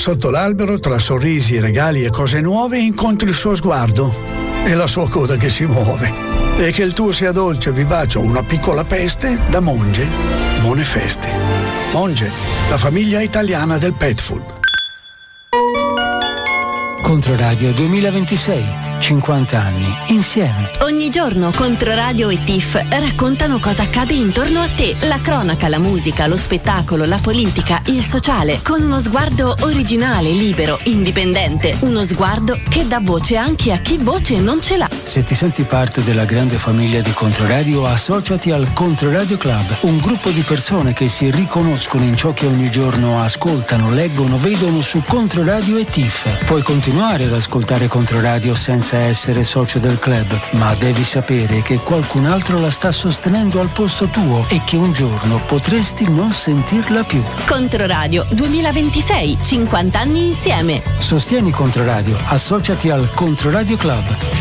Sotto l'albero, tra sorrisi, regali e cose nuove, incontri il suo sguardo e la sua coda che si muove. E che il tuo sia dolce, vivace o una piccola peste, da Monge, buone feste. Monge, la famiglia italiana del pet food. Controradio 2026. 50 anni insieme. Ogni giorno Controradio e TIF raccontano cosa accade intorno a te. La cronaca, la musica, lo spettacolo, la politica, il sociale, con uno sguardo originale, libero, indipendente. Uno sguardo che dà voce anche a chi voce non ce l'ha. Se ti senti parte della grande famiglia di Controradio, associati al Controradio Club, un gruppo di persone che si riconoscono in ciò che ogni giorno ascoltano, leggono, vedono su Controradio e TIF. Puoi continuare ad ascoltare Controradio senza essere socio del club, ma devi sapere che qualcun altro la sta sostenendo al posto tuo e che un giorno potresti non sentirla più. Controradio 2026, 50 anni insieme. Sostieni Controradio, associati al Controradio Club.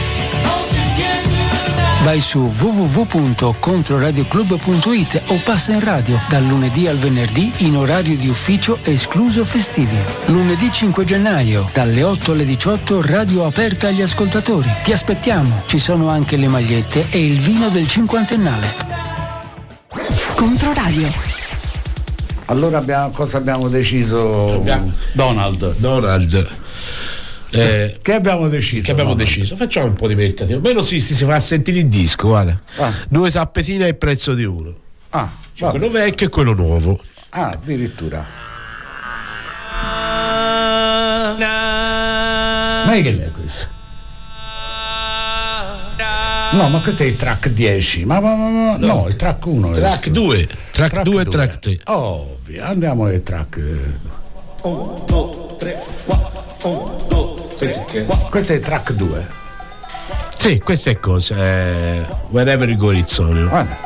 Vai su www.controradioclub.it o passa in radio dal lunedì al venerdì in orario di ufficio escluso festivi. Lunedì 5 gennaio dalle 8 alle 18 radio aperta agli ascoltatori. Ti aspettiamo, ci sono anche le magliette e il vino del cinquantennale. Controradio. Allora cosa abbiamo deciso? Donald. Che abbiamo deciso? Facciamo un po' di mercatino. Almeno si fa sentire il disco, guarda. 2 tappetine al prezzo di uno. Cioè, quello vecchio e quello nuovo. Addirittura. Ma che è questo? No, ma questo è il track 10. No, il track 1. Track 2. Track 2 e track 3. Ovvio, andiamo al track 1, 2, 3, 4. 1, 2, 3, 4. Questo è il track 2. Sì, questa è cosa. Wherever you go it's on. Guarda.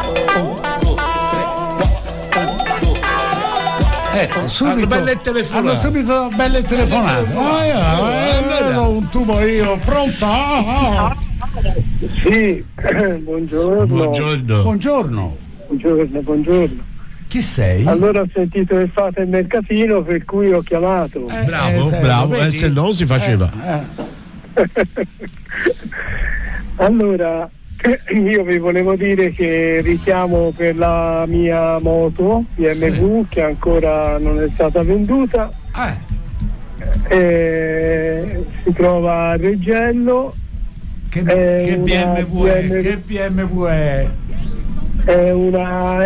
Ecco, subito belle telefonate. Hanno subito belle telefonate. Un tubo io, pronto? Sì, buongiorno. Buongiorno. Chi sei? Allora ho sentito che fate il mercatino, per cui ho chiamato. Bravo, se no si faceva. Allora, io vi volevo dire che richiamo per la mia moto BMW che ancora non è stata venduta. Si trova a Reggello. Che BMW è? È una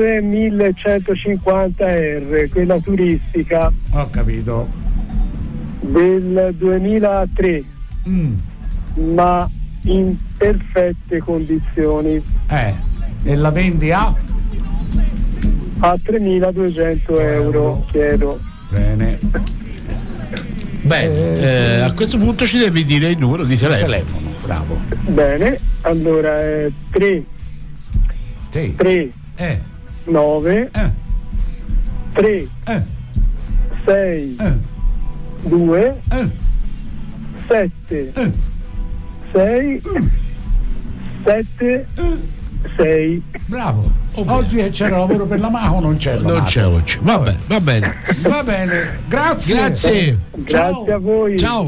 R1150R, quella turistica. Ho capito. Del 2003, ma in perfette condizioni. E la vendi a 3.200 euro, chiedo. Bene. A questo punto ci devi dire il numero di telefono. Bravo. Bene, allora è 3 9 3 6 2 7 6 7 6. Bravo. Oggi c'era lavoro per la mano o non c'è? Non c'è oggi. Va bene. Grazie. Grazie a voi. Ciao.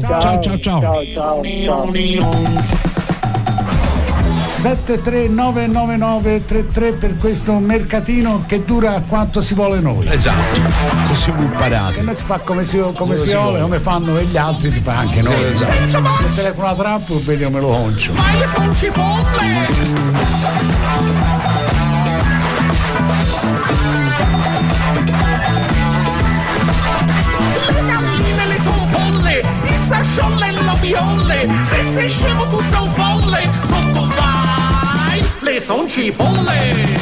7399933 per questo mercatino che dura quanto si vuole noi. Esatto, così vi imparate. E noi si fa come si vuole, come fanno gli altri si fa anche noi. Esatto. Se telefona troppo, vedi me lo concio. Ma le son cipolle! Le galline le son bolle, i sasciolle e le violle. Se sei scemo tu sei un folle, non tu vai, le son cipolle.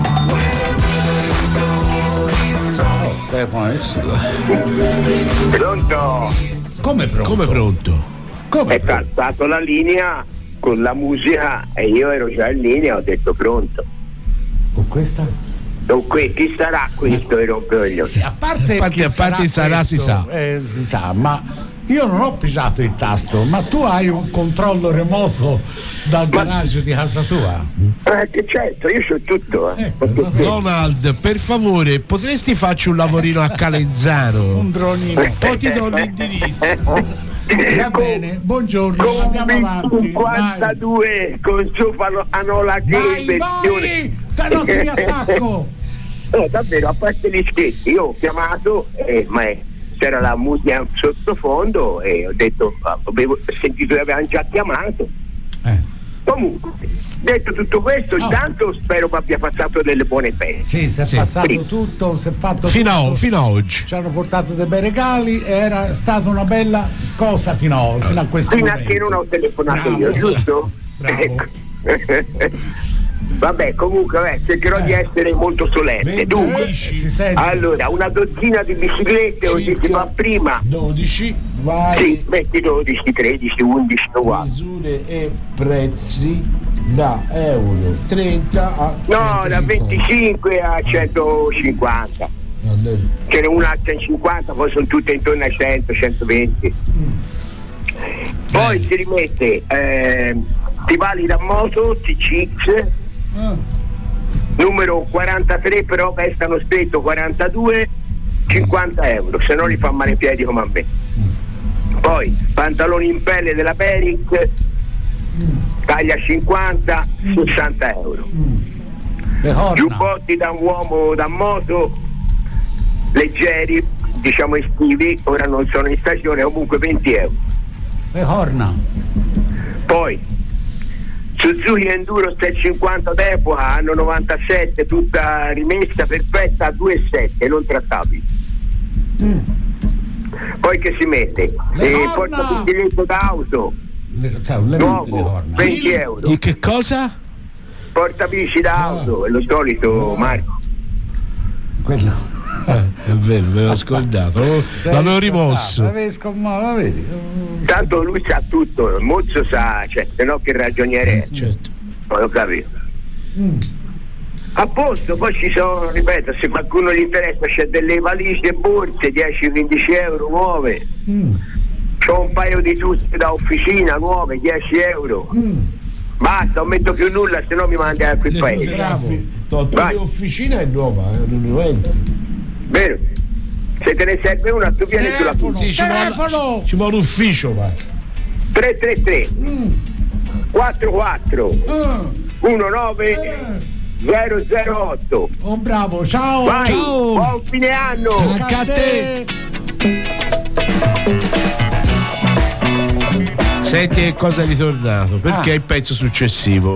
Telefono adesso. Pronto? Come pronto? È passato la linea con la musica e io ero già in linea, ho detto pronto. Con questa? Dunque, chi sarà questo? Sì, a parte sarà, questo, si sa. Si sa, ma Io non ho pigiato il tasto, ma tu hai un controllo remoto dal garage di casa tua? Certo, io so tutto. Donald, per favore, potresti farci un lavorino a Calenzano? Un dronino. Poi ti do l'indirizzo. Va bene, buongiorno, andiamo avanti. 52 con Zufalo Anola che vai, se no ti riattacco. Davvero, a parte gli scherzi, io ho chiamato, ma c'era la musica sottofondo e ho detto, avevo sentito che avevano già chiamato. Comunque, detto tutto questo, intanto spero che abbia passato delle buone feste. Sì, si è passato tutto, si è fatto fino tutto. A oggi. Ci hanno portato dei bei regali, era stata una bella cosa fino a questo fino momento. a che non ho telefonato io, giusto? Bravo. Vabbè, comunque cercherò di essere molto solenne. Dunque, allora, una dozzina di biciclette, ho detto ma prima 12, vai. Sì, metti 12, 13, 11, uguali. Misure e prezzi da euro 30 a 150. No, da 25 a 150. Ce n'è una a 150, poi sono tutte intorno a 100, 120. Poi si rimette stivali da moto TCX numero 43, però pestano stretto 42, 50 euro, se no li fa male i piedi come a me. Poi pantaloni in pelle della Peric, taglia 50, 60 euro. Giubbotti da uomo da moto leggeri, diciamo estivi, ora non sono in stagione, comunque 20 euro. Le corna. Poi Suzuki Enduro 350 d'epoca, anno 97, tutta rimessa, perfetta, a 2,7, non trattabile. Poi che si mette? Porta biglietto d'auto nuovo, 20 euro. E che cosa? Porta bici d'auto, è lo solito, Marco. Quello. È vero, me l'ho scordato, l'avevo rimosso. Tanto lui sa tutto, il mozzo sa, cioè, se no che ragioniere è. Certo. Non lo capito. A posto, poi ci sono, ripeto, se qualcuno gli interessa, c'è delle valigie e borse 10-15 euro nuove. C'ho un paio di tutte da officina nuove, 10 euro. Basta, non metto più nulla, se no mi mandi a quel paese. La officina è nuova, non lo entri. Vero? Se te ne serve una, tu vieni sulla telefono. Ci vuole l'ufficio, va. 333 44 19 008. Oh, bravo, ciao. Vai, ciao. Buon fine anno. Anche a te. Senti che cosa è ritornato, perché è il pezzo successivo.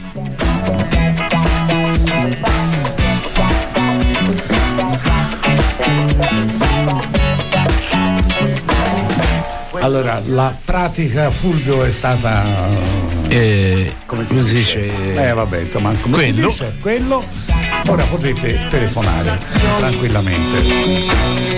Allora, la pratica Fulvio è stata come si dice? Vabbè, insomma, come quello. Si dice? Quello. Ora potete telefonare tranquillamente.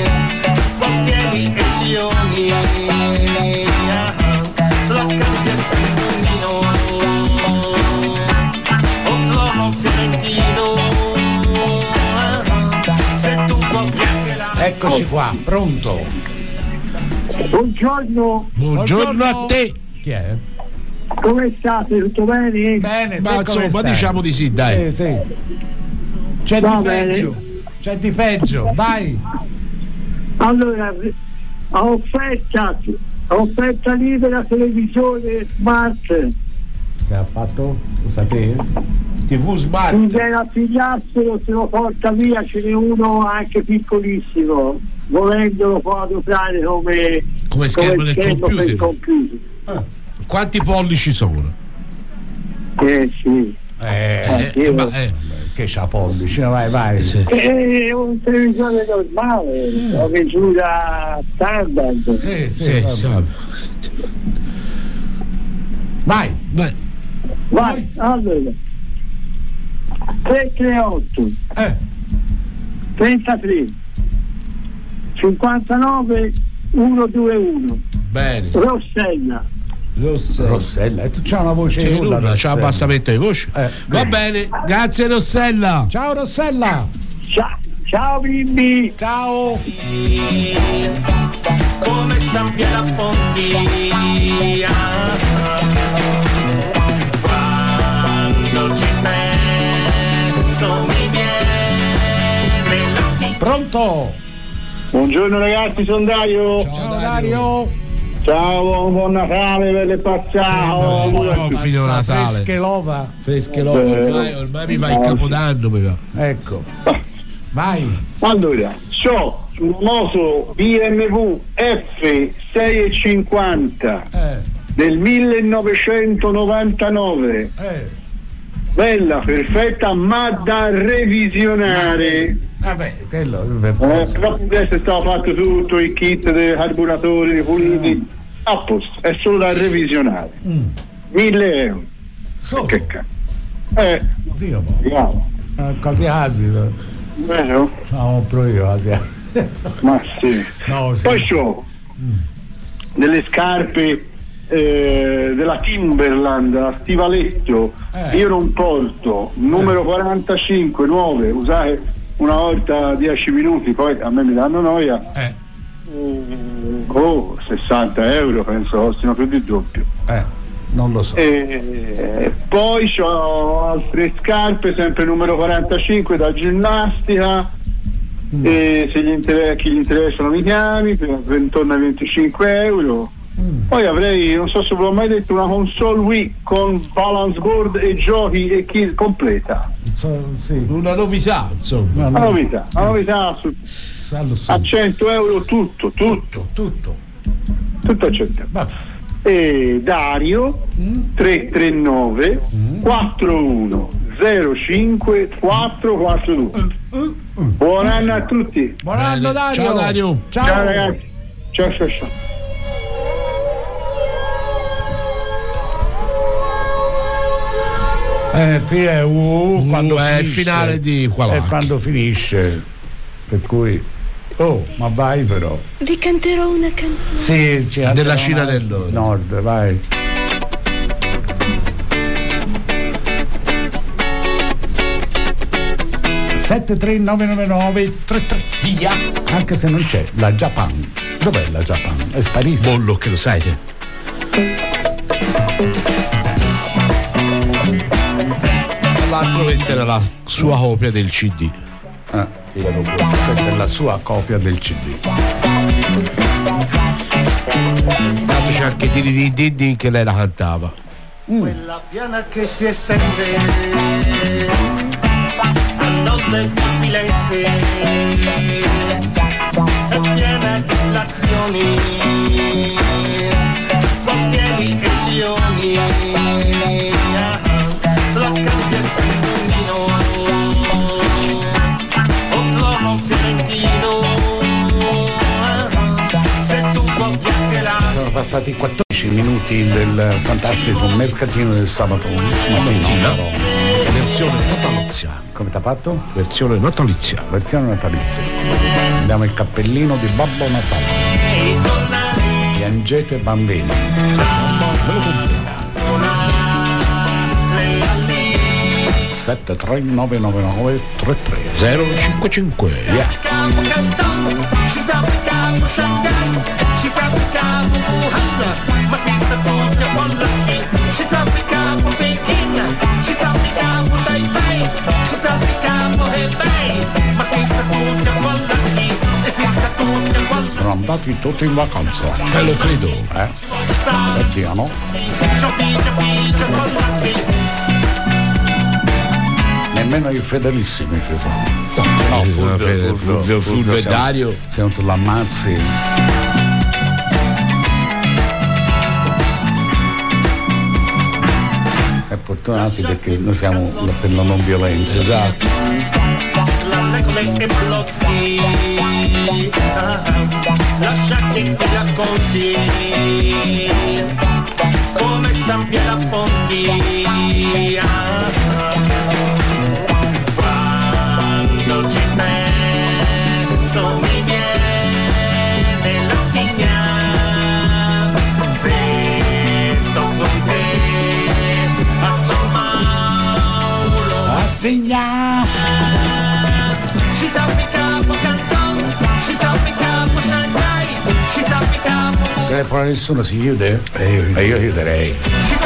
Eccoci qua, pronto. Buongiorno. Buongiorno a te. Chi è? Come state? Tutto bene? Bene, ma insomma diciamo di sì, dai. Sì. C'è di peggio. C'è di peggio, vai. Allora, offerta libera televisione smart. Che ha fatto? Lo sapete? TV smart. Mi viene a pigliarselo, se lo porta via, ce n'è uno anche piccolissimo. Volendo lo può adottare come schermo del computer. Quanti pollici sono? Sì. Che c'ha pollici, vai. Sì. È un televisore normale, la misura standard. Sì. Vai. Allora 338 33 59 121. Bene. Rossella, tu c'ha una voce nulla, c'ha abbassamento di voce. Va bene, grazie Rossella. Ciao Rossella. Ciao bimbi. Ciao. come San Pieraponti. Quando ci penso mi viene la... Pronto? Buongiorno ragazzi, sono Dario. Ciao Dario. Ciao, buon Natale, belle passate. Fino Natale. Freschelova. Ormai mi va il Capodanno, mi va. Ecco. Vai. Allora, so un moto BMW F650 del 1999. Bella, perfetta, ma da revisionare. Vabbè, quello però adesso stava fatto tutto il kit dei carburatori, dei puliti, a posto, è solo da revisionare. 1.000 euro. Solo? Che cazzo? Dio, così asilo. Vero? No, proprio io asilo. Ma sì. No, sì. Poi c'ho delle scarpe della Timberland, a stivaletto, io non porto, numero 45, nuove, usate una volta 10 minuti, poi a me mi danno noia. 60 euro penso costino più di doppio. Non lo so. Poi ho altre scarpe, sempre numero 45 da ginnastica. E se chi gli interessano mi chiami, per intorno ai 25 euro. Poi avrei, non so se ve l'ho mai detto, una console Wii con balance board e giochi e kit completa. Sì. Una novità, insomma. Una novità a 100 euro tutto a 100 euro. E Dario 339 41 05 442. Buon anno a tutti. Buon anno Dario. Ciao Dario. Ciao ragazzi. Ciao. Qui è quando è il finisce, finale di Qualacchi. è quando finisce, per cui ma vai però. Vi canterò una canzone. Sì, della Cina del Nord, vai. (73999 33 via), anche se non c'è la Japan. Dov'è la Japan? È sparita. Bollo che lo sai te. Tra l'altro questa era la sua copia del CD. Questa è la sua copia del CD. Tanto c'è anche Didi che lei la cantava. Quella piana che si estende a notte di Firenze è piena di inflazioni, quartieri e lioni, la cambia San Domino o trovo fiorentino, se tu vuoi chiacchierare. Sono passati 14 minuti del fantastico mercatino del sabato mattina. Versione natalizia. Come t'ha fatto? Versione natalizia. Abbiamo il cappellino di Babbo Natale. Piangete bambini. 73999 33 055. Yeah. Ci sappiamo Shanghai, ci sappiamo Wuhan, ma si sta tutti a Wallacchi, ci sappiamo Peking, ci sappiamo Taipei, ci sappiamo Hebei, ma si sta tutti a Wallacchi, e si sta tutti a Wallacchi. Sono andati tutti in vacanza. Lo credo. Vediamo. Nemmeno i fedelissimi ci sono. No, Fulvio e Dario. Se non tu l'ammazzi. È fortunati perché noi siamo per la non violenza. Esatto. Come e blozzi, lascia che ti racconti come San Pieraponti. Quando ci penso mi viene la pigna, se sto con te a San Mauro a segnare. Ci sappiamo Canton, ci sappiamo Shanghai, ci sappiamo telefona nessuno, si chiude? Io chiuderei.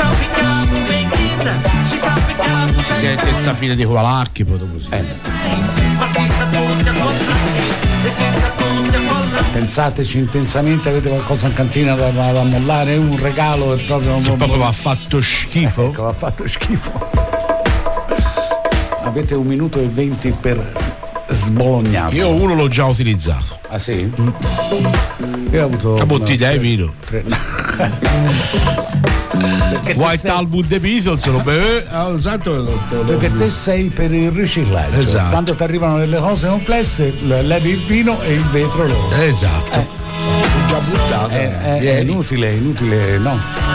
Si sente sta fine di Valacchi proprio così. Pensateci intensamente, avete qualcosa in cantina da mollare? Un regalo è proprio. Se proprio va fatto schifo. Ecco, va fatto schifo. Avete 1 minuto e 20 per sbolognarlo. Io uno l'ho già utilizzato. Ah sì? Io ho avuto una bottiglia di vino. White Album The Beatles lo beve. Perché te sei per il riciclaggio. Esatto. Quando ti arrivano delle cose complesse, levi il vino e il vetro lo. Esatto. Già buttato. È inutile, no.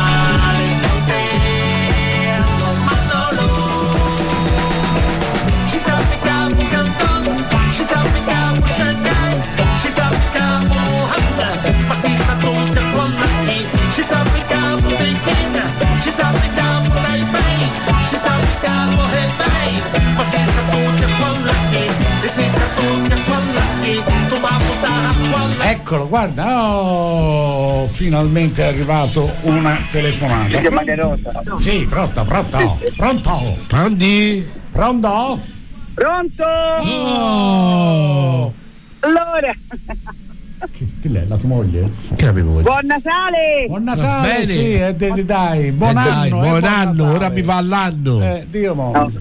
Eccolo, guarda, finalmente è arrivato una telefonata. Sì, pronto. Pronti? Pronto? Pronto? Oh. Allora. Chi è? La tua moglie? Che è mia moglie? Buon Natale! Buon Natale, sì, dai, buon anno, ora mi va l'anno. Dio mo. No,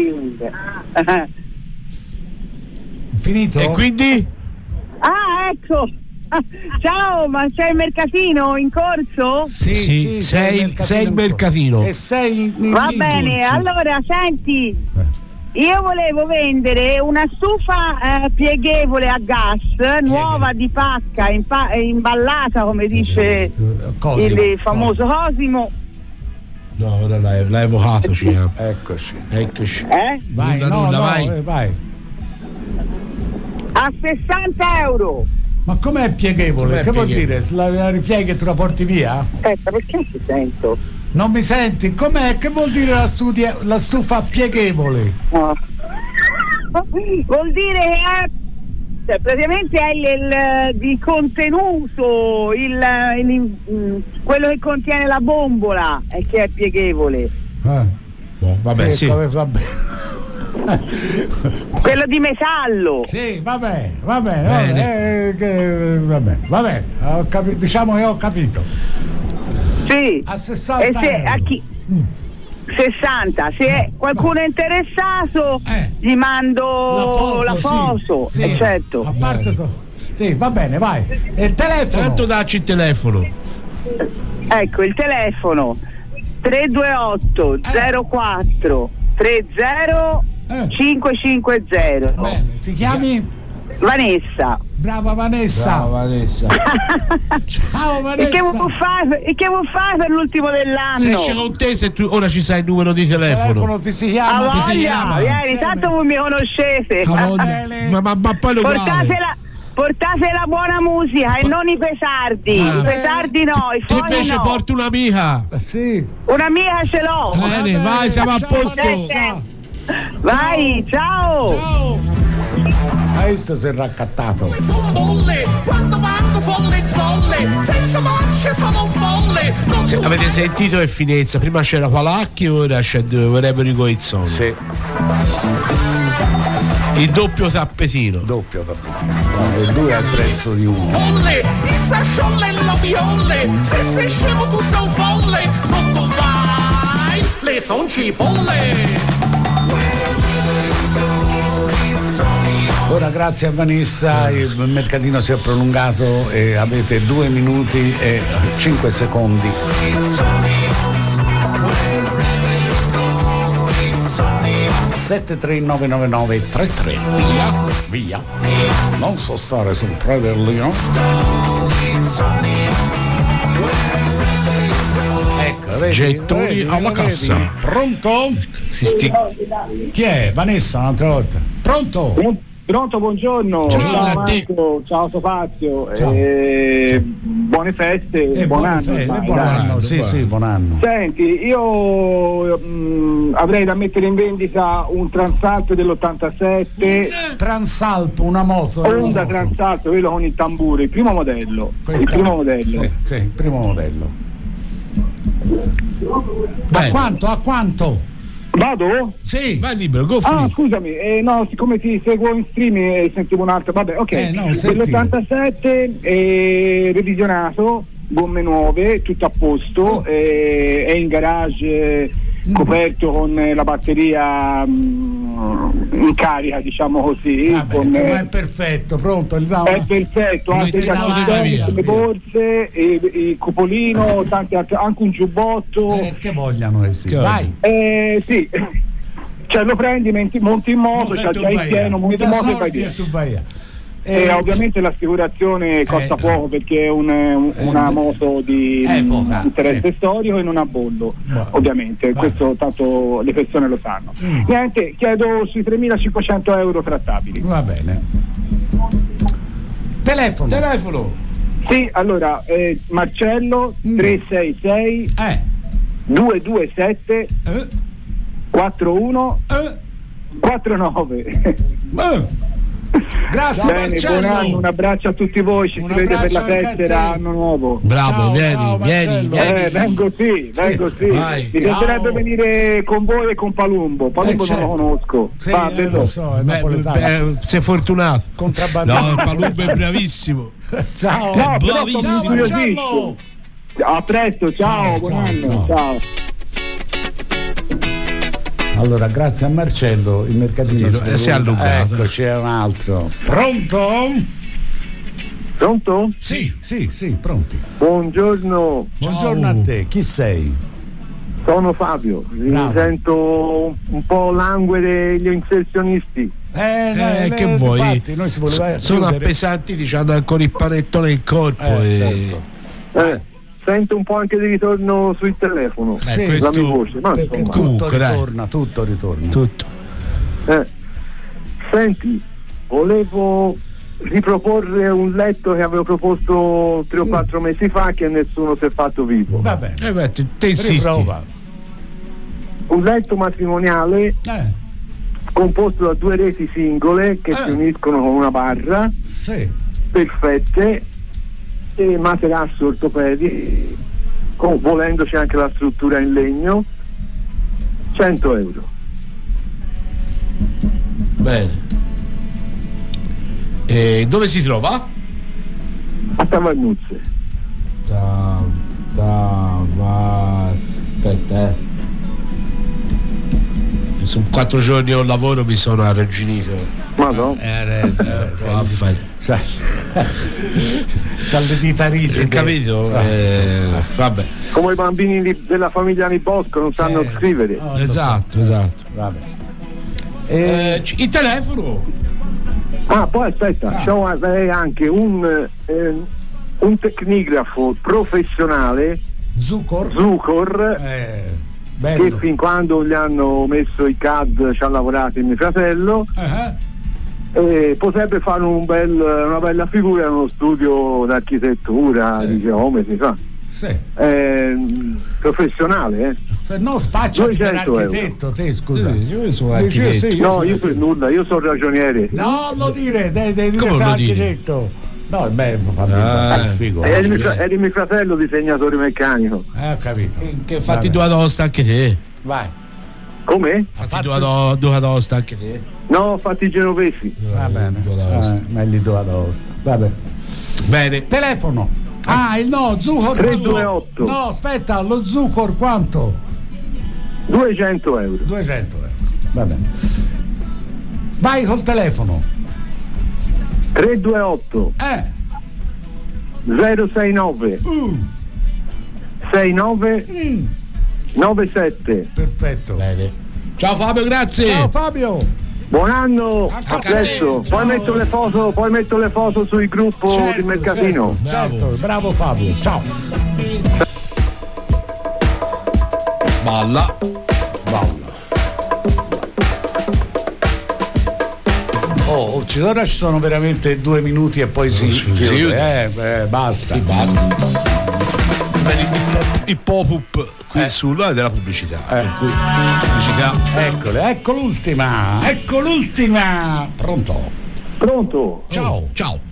finito? E quindi? Ah, ecco! Ciao, ma c'è il mercatino in corso? Sì, sei il mercatino. E sei in va bene, allora senti, io volevo vendere una stufa pieghevole a gas, nuova di pacca, imballata come dice il famoso Cosimo. No, ora l'hai evocato, Eccoci. Vai, vai. A 60 euro. Ma com'è pieghevole? Che vuol dire? La ripieghi e tu la porti via? Aspetta, perché ti sento? Non mi senti? Com'è? Che vuol dire la stufa pieghevole? No. Vuol dire che cioè, praticamente è il contenuto, quello che contiene la bombola è che è pieghevole. Vabbè, sì. Vabbè. Quello di metallo. Sì, vabbè. Diciamo che ho capito. Sì. A 60 euro. 60, se qualcuno è interessato gli mando la foto. Sì. Certo. A parte sì, va bene, vai. E il telefono? Tanto dacci il telefono. Ecco il telefono 328 04 30 550. Bene. Ti chiami? Vanessa. Brava Vanessa. Ciao Vanessa. E che vuol fare per l'ultimo dell'anno? Se esce con te, se tu ora ci sai il numero di telefono. Ti si chiama. Vieni, tanto voi mi conoscete. Ma poi lo portate la buona musica e non i pesardi. I pesardi no, i tu fogli invece no. porti un'amica. Sì. Un'amica ce l'ho. Bene, vai, siamo a posto. Vai, ciao. Questo si è raccattato. Quando vanno folle zolle, senza marce sono folle. Avete sentito che finezza? Prima c'era Palacchi, ora c'è Wherever You Go It's On. Sì. Il doppio tappetino. E due al prezzo di uno. Folle, il sasciolle e la violle. Se sei scemo tu sei folle. Non tu vai, le son cipolle. Ora grazie a Vanessa il mercatino si è prolungato e avete 2 minuti e 5 secondi. Sette 399933 via non so stare sul Preverlino. Ecco, vedi, gettoni alla cassa. Pronto? Chi è? Vanessa un'altra volta. Pronto? Pronto, buongiorno. Ciao Marco, ciao Topazio. Buone feste, buon anno. Sì, buon anno. Senti, io avrei da mettere in vendita un Transalp dell'87. Transalp, una moto. Honda Transalp, quello con il tamburo, il primo modello. Sì, il primo modello. A quanto? Vado? Sì. Vai libero, go free. Scusami, no, siccome ti seguo in streaming sentivo un altro, vabbè, ok. Dell'87 revisionato, gomme nuove, tutto a posto, è in garage coperto con la batteria in carica, diciamo così. Insomma, è perfetto, pronto. È perfetto, anche le borse, il cupolino, tanti altri, anche un giubbotto. Che vogliano essere? Vai. Sì. Cioè lo prendi, monti in moto, c'è già il pieno, monti in moto e vai via. Ovviamente l'assicurazione costa poco perché è una moto di interesse storico e non ha bollo, ovviamente. Questo tanto le persone lo sanno. Niente, chiedo sui 3.500 euro trattabili. Va bene. Telefono. Sì, allora Marcello 366 227 41 49. Grazie. Bene, buon anno, un abbraccio a tutti voi, ci si vede per la festa anno nuovo. Bravo, vieni. Vengo sì. Mi piacerebbe venire con voi e con Palumbo non lo conosco. Lo so, è napoletano. Sei fortunato. Contrabbandiere. No, Palumbo è bravissimo. Ciao. No, bravissimo. A presto, ciao, buon anno. Ciao. Allora, grazie a Marcello il mercatino si è allungato. Ecco, c'è un altro. Pronto? Sì, pronti. Buongiorno. Buongiorno a te. Chi sei? Sono Fabio. Mi sento un po' languere gli inserzionisti. Che vuoi? Infatti, noi si voleva sono appesantiti, hanno ancora il panettone nel corpo. Certo. Sento un po' anche di ritorno sul telefono, la mia voce, ma tutto ritorna. Senti, volevo riproporre un letto che avevo proposto 3 o 4 mesi fa che nessuno si è fatto vivo. Va bene. Te insisti. Un letto matrimoniale composto da 2 reti singole che si uniscono con una barra, perfette, e materasso ortopedici, volendo c'è anche la struttura in legno. 100 euro. Bene. Dove si trova? A Tavernuzze. Aspetta, sono 4 giorni al lavoro, mi sono arrugginito. Ma no? C'ha le dita rigide, capito? Vabbè. Come i bambini della famiglia Nibosco non sanno scrivere. Esatto. Vabbè. Il telefono. Poi aspetta, c'è anche un tecnigrafo professionale Zucor che fin quando gli hanno messo i CAD ci ha lavorato il mio fratello. Potrebbe fare una bella figura in uno studio d'architettura, di geometri, professionale, se no spaccia per architetto, te scusa. Io sono architetto. No, io per nulla, io sono ragioniere. No, lo dire, devi dire architetto. No, figo. È di mio fratello disegnatore meccanico. Ho capito. Che fatti 2 ad Aosta anche te. Vai. Come? Fatti 2 ad Aosta anche te. No, fatti genovesi. Va bene. Meglio 2 ad Aosta. Va bene. Telefono. Zucor 328. No, aspetta, lo Zucor quanto? 200 euro. 200 euro. Va bene. Vai col telefono. 328 069 69 97. Perfetto. Bene. Ciao Fabio, grazie. Ciao Fabio. Buon anno, a presto. Poi metto le foto sul gruppo di mercatino. Certo, bravo Fabio. Ciao. Balla. ora ci sono veramente 2 minuti e poi si chiude. Basta. Sì, basta. Il pop-up qui sulla della pubblicità. Per cui pubblicità. Eccole, ecco l'ultima. Pronto? Ciao.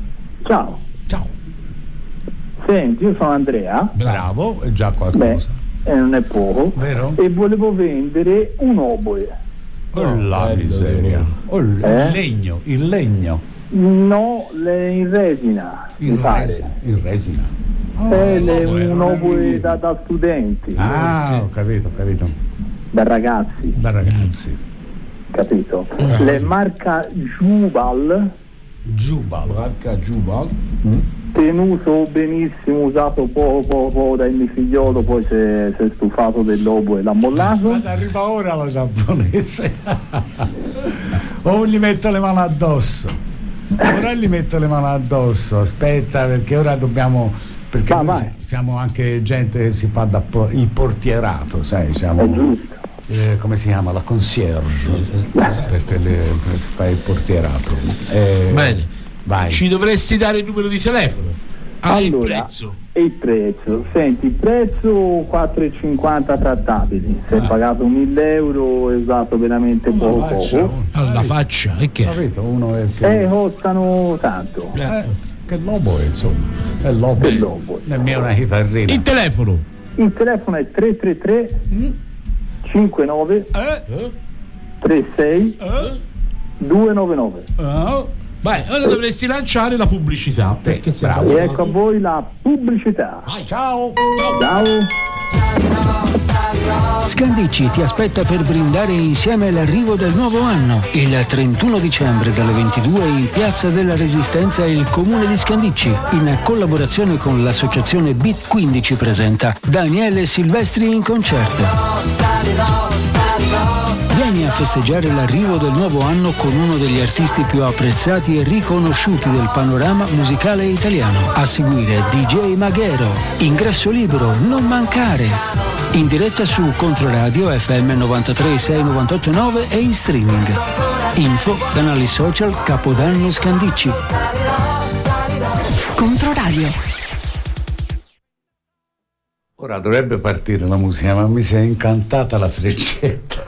Senti, io sono Andrea. Bravo, è già qualcosa. Non è poco. Vero? E volevo vendere un oboe. La miseria. Il legno. No, in resina. In resina. Un oboe da studenti. Ho capito. Da ragazzi. Capito? Le marca Jubal. Marca Jubal. Tenuto benissimo, usato poco dal mio figliolo, poi si è stufato dell'oboe e l'ha mollato. Arriva ora la giapponese. O gli metto le mani addosso. Aspetta, perché ora dobbiamo, perché noi siamo anche gente che si fa il portierato, sai, siamo, è giusto. Come si chiama? La concierge, per fare il portierato. Bene. Vai. Ci dovresti dare il numero di telefono. Allora, il prezzo. Senti, il prezzo 4,50 trattabili. Se hai pagato 1.000 euro è usato veramente poco. Alla faccia, e che? Capito? Uno è costano tanto. Che lobo è, insomma. È lobo. Nemmeno una chitarrina. Il telefono è 333 59 36 299. Vai, ora dovresti lanciare la pubblicità, perché bravo. E ecco a voi la pubblicità. Vai. Ciao. Scandicci ti aspetta per brindare insieme all'arrivo del nuovo anno. Il 31 dicembre dalle 22 in Piazza della Resistenza il Comune di Scandicci, in collaborazione con l'associazione Beat 15, presenta Daniele Silvestri in concerto. Vieni a festeggiare l'arrivo del nuovo anno con uno degli artisti più apprezzati e riconosciuti del panorama musicale italiano. A seguire DJ Maghero. Ingresso libero, non mancare. In diretta su Controradio FM 93.6, 98.9 e in streaming. Info, canali social Capodanno Scandicci. Controradio. Ora dovrebbe partire la musica, ma mi si è incantata la freccetta.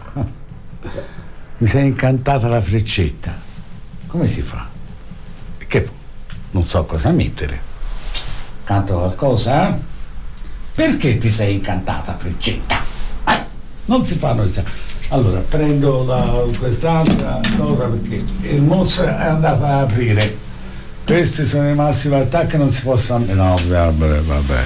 Come si fa? Che non so cosa mettere. Canto qualcosa? Perché ti sei incantata, freccetta? Non si fa, allora prendo quest'altra cosa, perché il mozzo è andato ad aprire. Questi sono i massimi attacchi, non si possono. No, vabbè,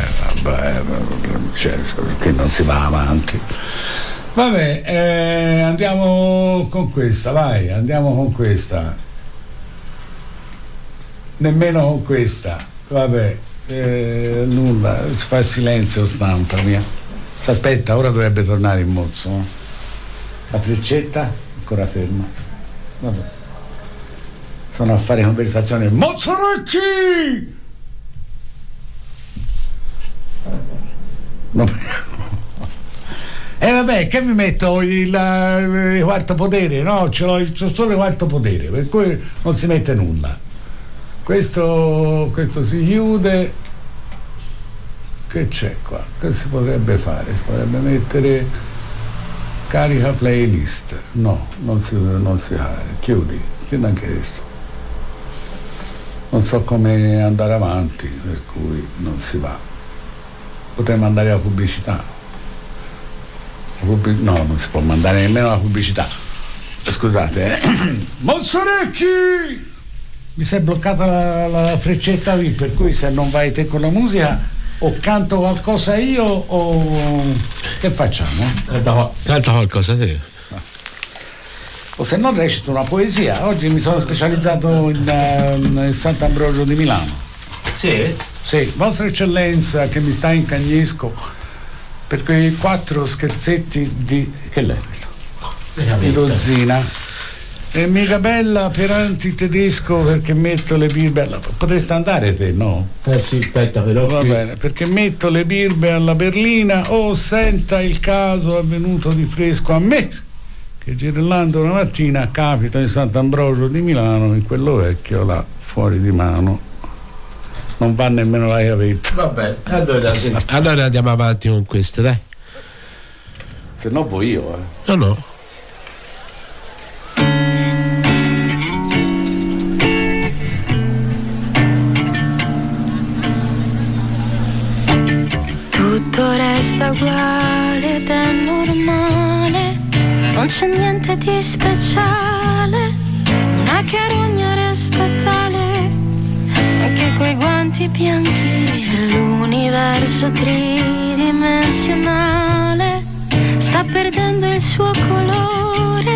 perché non si va avanti. Vabbè, andiamo con questa, vai, nemmeno con questa, vabbè, nulla, si fa silenzio stampa mia. Aspetta, ora dovrebbe tornare il mozzo, no? La freccetta ancora ferma, vabbè, sono a fare conversazione. Mozzarecchi! Vabbè, che mi metto il quarto potere? No, c'ho solo il quarto potere, per cui non si mette nulla. Questo si chiude. Che c'è qua? Che si potrebbe fare? Si potrebbe mettere carica playlist. No, non si fa. Chiudi anche questo. Non so come andare avanti, per cui non si va. Potremmo andare alla pubblicità. No, non si può mandare nemmeno la pubblicità. Scusate, Mozzarecchi! Mi si è bloccata la freccetta lì, per cui se non vai te con la musica o canto qualcosa io o che facciamo? Canta qualcosa te. O se no recito una poesia. Oggi mi sono specializzato in Sant'Ambrogio di Milano. Sì? Sì, Vostra Eccellenza, che mi sta in cagnesco per quei 4 scherzetti di di dozzina, e mica bella per antitedesco, perché metto le birbe potresti andare te, no? Sì, aspetta, però va bene, perché metto le birbe alla berlina. Oh, senta il caso avvenuto di fresco a me, che girellando una mattina capita in Sant'Ambrogio di Milano, in quello vecchio là, fuori di mano. Non va nemmeno la chiavetta. Vabbè, allora andiamo avanti con queste, dai. Se no poi io, No. Tutto resta uguale ed è normale, non c'è niente di speciale, una carogna resta tale, anche coi guanti bianchi, l'universo tridimensionale sta perdendo il suo colore,